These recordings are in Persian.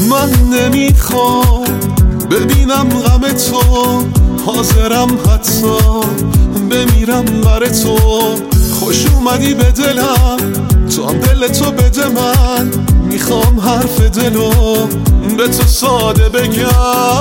من نمیخوام ببینم غم تو، حاضرم حتی بمیرم بر تو. خوش اومدی به دلم، تو هم دل تو بده من. میخوام حرف دلو به تو ساده بگم.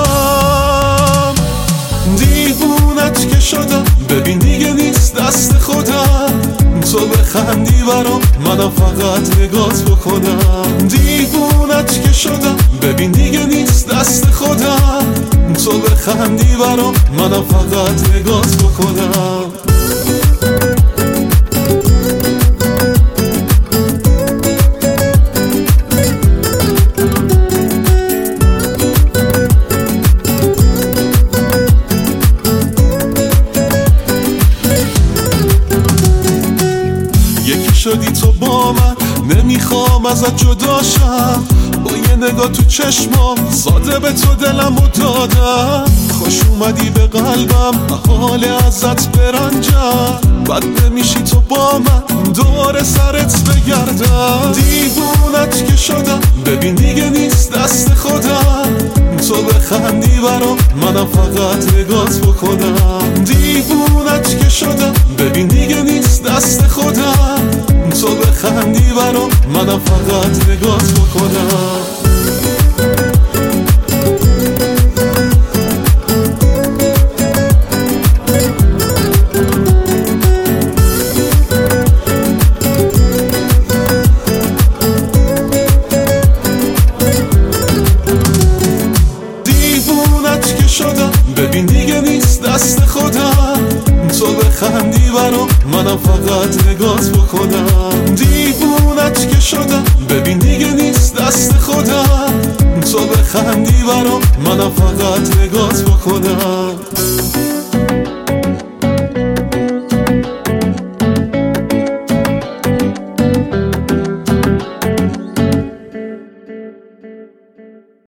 دیوونت که شدم، ببین دیگه نیست دست خودم. تو بخندی برام، منم فقط نگات بکنم. دیوونت که شدم، ببین دیگه نیست دست خودم. تو بخندی برام، منم فقط نگات بکنم. شدی تو با من، نمیخوام ازت جدا شم. با یه نگاه تو چشمام، ساده به تو دلمو دادم. خوش اومدی به قلبم، حال ازت برنجم. بد نمیشی تو با من، دوباره سرت بگردم. دیوونت که شدم، ببین دیگه نیست دست خودم. تو بخندی برام، منم فقط نگات بکنم. دیوونت که شدم، ببین دیگه نیست دست خودم. تو بخندی برام، منم فقط نگات بکنم. دیوونت که شدم، ببین دیگه نیست دست خودم. تو بخندی برام، منم فقط نگات بکنم. دیوونت که شدم، ببین دیگه نیست دست خودم. تو بخندی برام، منم فقط نگات بکنم.